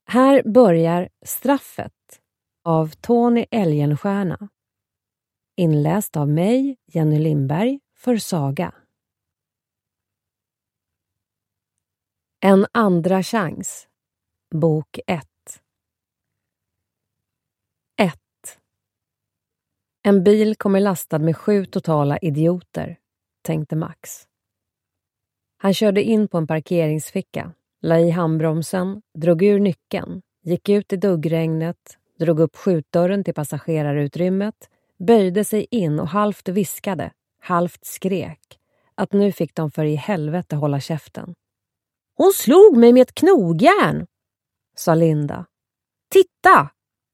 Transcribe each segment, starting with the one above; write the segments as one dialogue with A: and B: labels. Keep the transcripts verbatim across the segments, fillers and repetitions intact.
A: Här börjar Straffet av Tony Elgenstierna. Inläst av mig, Jenny Lindberg, för Saga. En andra chans. Bok ett. ett. En bil kommer lastad med sju totala idioter, tänkte Max. Han körde in på en parkeringsficka, la i handbromsen, drog ur nyckeln, gick ut i duggregnet, drog upp skjutdörren till passagerarutrymmet, böjde sig in och halvt viskade, halvt skrek, att nu fick de för i helvete hålla käften. Hon slog mig med ett knogjärn, sa Linda. Titta!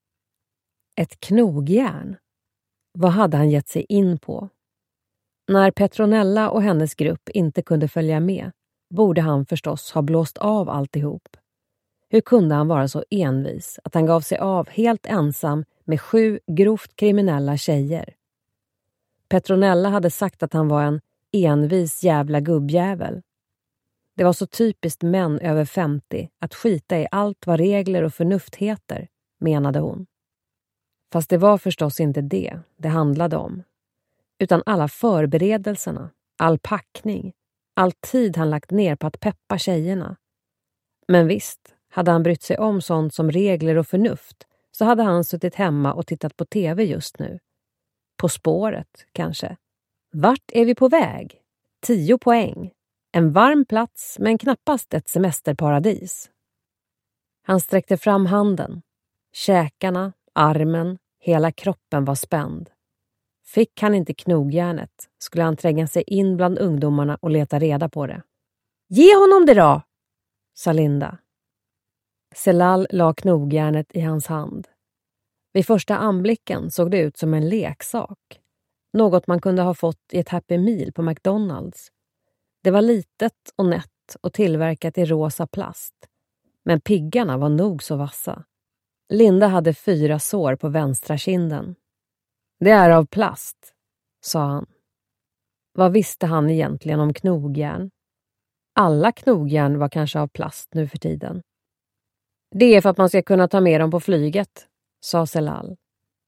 A: Ett knogjärn? Vad hade han gett sig in på? När Petronella och hennes grupp inte kunde följa med borde han förstås ha blåst av alltihop. Hur kunde han vara så envis att han gav sig av helt ensam med sju grovt kriminella tjejer? Petronella hade sagt att han var en envis jävla gubbjävel. Det var så typiskt män över femtio att skita i allt vad regler och förnuft heter, menade hon. Fast det var förstås inte det det handlade om. Utan alla förberedelserna, all packning, all tid han lagt ner på att peppa tjejerna. Men visst, hade han brytt sig om sånt som regler och förnuft så hade han suttit hemma och tittat på tv just nu. På spåret, kanske. Vart är vi på väg? Tio poäng. En varm plats men knappast ett semesterparadis. Han sträckte fram handen. Käkarna, armen, hela kroppen var spänd. Fick han inte knogjärnet skulle han tränga sig in bland ungdomarna och leta reda på det. Ge honom det då, sa Linda. Celal la knogjärnet i hans hand. Vid första anblicken såg det ut som en leksak. Något man kunde ha fått i ett Happy Meal på McDonalds. Det var litet och nätt och tillverkat i rosa plast. Men piggarna var nog så vassa. Linda hade fyra sår på vänstra kinden. Det är av plast, sa han. Vad visste han egentligen om knogjärn? Alla knogjärn var kanske av plast nu för tiden. Det är för att man ska kunna ta med dem på flyget, sa Celal.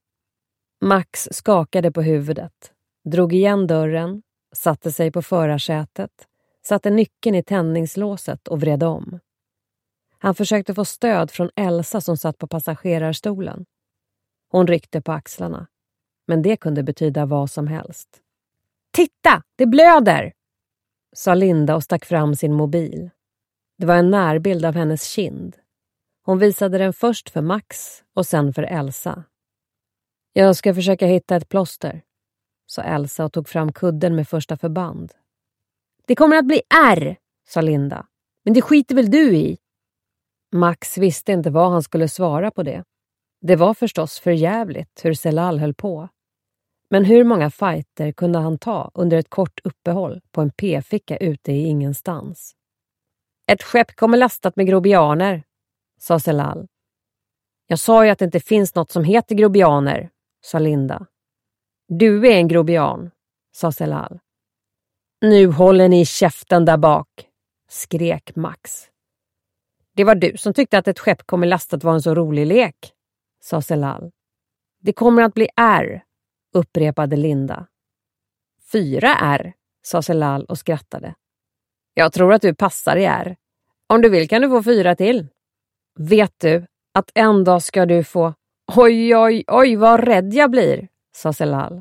A: Max skakade på huvudet, drog igen dörren, satte sig på förarsätet, satte nyckeln i tändningslåset och vred om. Han försökte få stöd från Elsa som satt på passagerarstolen. Hon ryckte på axlarna, men det kunde betyda vad som helst. Titta, det blöder, sa Linda och stack fram sin mobil. Det var en närbild av hennes kind. Hon visade den först för Max och sen för Elsa. Jag ska försöka hitta ett plåster, sa Elsa och tog fram kudden med första förband. Det kommer att bli ärr, sa Linda. Men det skiter väl du i? Max visste inte vad han skulle svara på det. Det var förstås för jävligt hur Celal höll på. Men hur många fighter kunde han ta under ett kort uppehåll på en p-ficka ute i ingenstans? Ett skepp kommer lastat med grobianer, sa Celal. Jag sa ju att det inte finns något som heter grobianer, sa Linda. Du är en grobian, sa Celal. Nu håller ni käften där bak, skrek Max. Det var du som tyckte att ett skepp kommer lastat var en så rolig lek, sa Celal. Det kommer att bli R, upprepade Linda. Fyra R, sa Celal och skrattade. Jag tror att du passar i R. Om du vill kan du få fyra till. Vet du att en dag ska du få... Oj, oj, oj, vad rädd jag blir, sa Celal.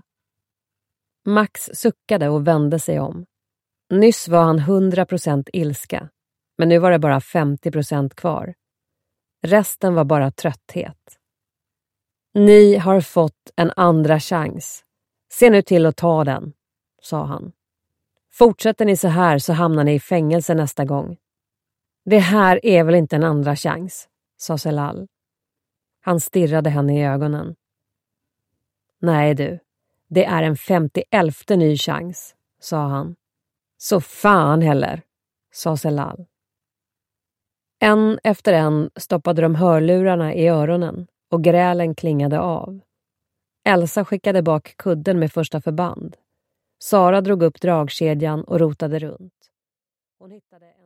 A: Max suckade och vände sig om. Nyss var han hundra procent ilska, men nu var det bara femtio procent kvar. Resten var bara trötthet. Ni har fått en andra chans. Se nu till att ta den, sa han. Fortsätter ni så här så hamnar ni i fängelse nästa gång. Det här är väl inte en andra chans, sa Celal. Han stirrade henne i ögonen. Nej du, det är en femtioelfte ny chans, sa han. Så fan heller, sa Celal. En efter en stoppade de hörlurarna i öronen och grälen klingade av. Elsa skickade bak kudden med första förband. Sara drog upp dragkedjan och rotade runt. Hon hittade en